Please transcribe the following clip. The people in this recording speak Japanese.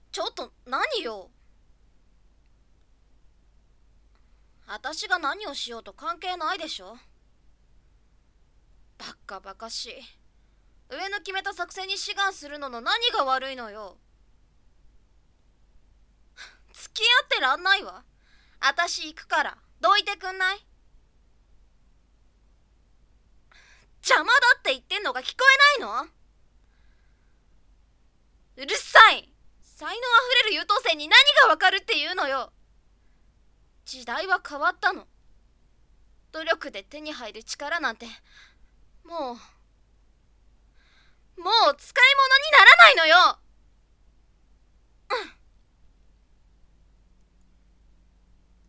ちょっと何よ。私が何をしようと関係ないでしょ。バカバカしい。上の決めた作戦に志願するのの何が悪いのよ。付き合ってらんないわ。私行くからどいてくんない？邪魔だって言ってんのが聞こえないの？うるさい。才能あふれる優等生に何がわかるっていうのよ。時代は変わったの。努力で手に入る力なんてもう使い物にならないのよ。